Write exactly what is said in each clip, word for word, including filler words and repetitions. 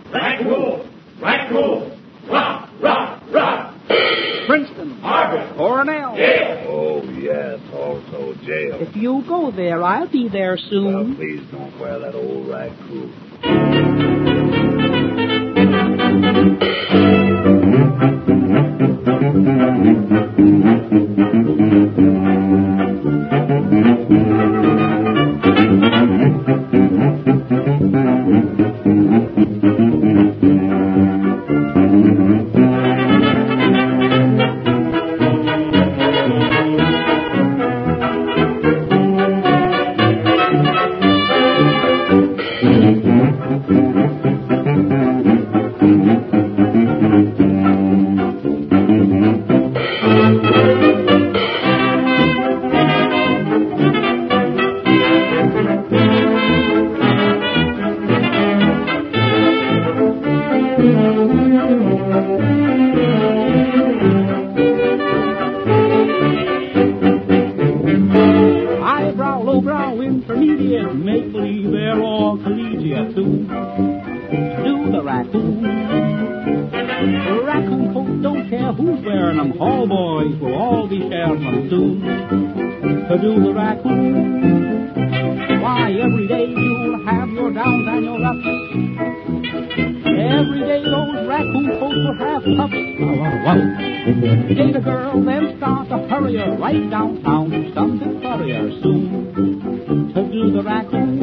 Raccoon! Raccoon! Rah, rah, rah! Princeton. Harvard. Cornell. Yale. Oh, yes, also jail. If you go there, I'll be there soon. Well, please don't wear that old raccoon. Highbrow, lowbrow, intermediate, make believe they're all collegiate too. Do the raccoon. The raccoon coat, don't care who's wearing them. Hall boys will all be sharing them soon. To do the raccoon. Why, every day you'll have your downs and your ups. Every day those raccoon coats will have pups. Oh, wow, wow. Date a girl, then start to hurry her right downtown to some big courier soon. To do the raccoon.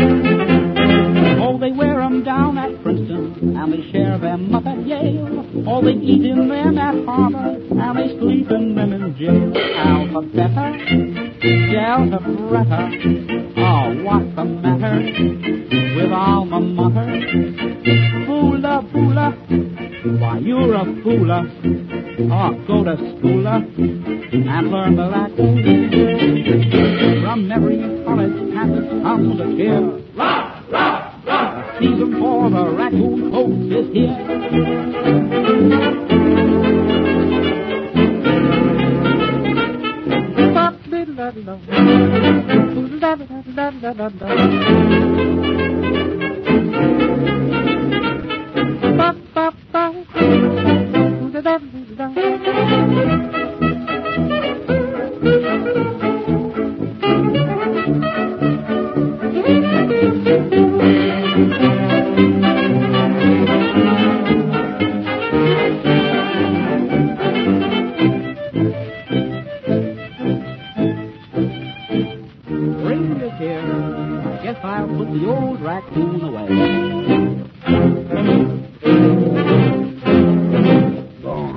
Oh, they wear 'em down at Princeton, and they share them up at Yale. Oh, they eat in them at Harvard, and they sleep in them in jail. Alphabeta, Delta, Bretta. Oh, what's the matter with alma mater? Foola, foola, why you're a foola. Oh, go to schoola and learn the raccoon. From every college campus comes a cheer. Rah, rah, rah! The season for the raccoon coats is here. Da-da-da-da-da.